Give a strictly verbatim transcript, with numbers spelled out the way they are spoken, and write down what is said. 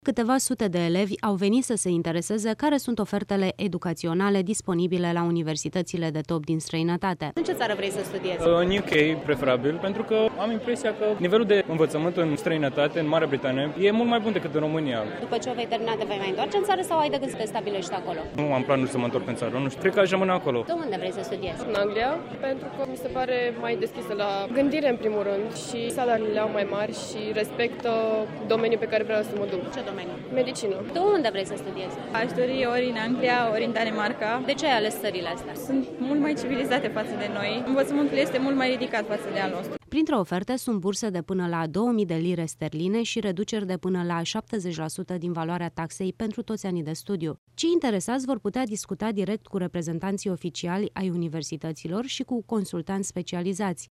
Câteva sute de elevi au venit să se intereseze care sunt ofertele educaționale disponibile la universitățile de top din străinătate. În ce țară vrei să studiezi? În U K, preferabil, pentru că am impresia că nivelul de învățământ în străinătate, în Marea Britanie, e mult mai bun decât în România. După ce o vei termina, te vei mai întoarce în țară sau ai de gând să te stabilești acolo? Nu am planul să mă întorc în țară, nu știu, cred că aș rămâne acolo. Tu unde vrei să studiezi? În Anglia, pentru că mi se pare mai deschisă la gândire în primul rând și salariile au mai mari și respectă domeniul pe care vreau să mă duc. Ce domeniu? Medicină. Tu unde vrei să studiezi? Aș dori ori în Anglia, ori în Danemarca. De ce ai ales țările astea? Sunt mult mai civilizate față de noi. Învățământul este mult mai ridicat față de al nostru. Printre oferte sunt burse de până la două mii de lire sterline și reduceri de până la șaptezeci la sută din valoarea taxei pentru toți anii de studiu. Cei interesați vor putea discuta direct cu reprezentanții oficiali ai universităților și cu consultanți specializați.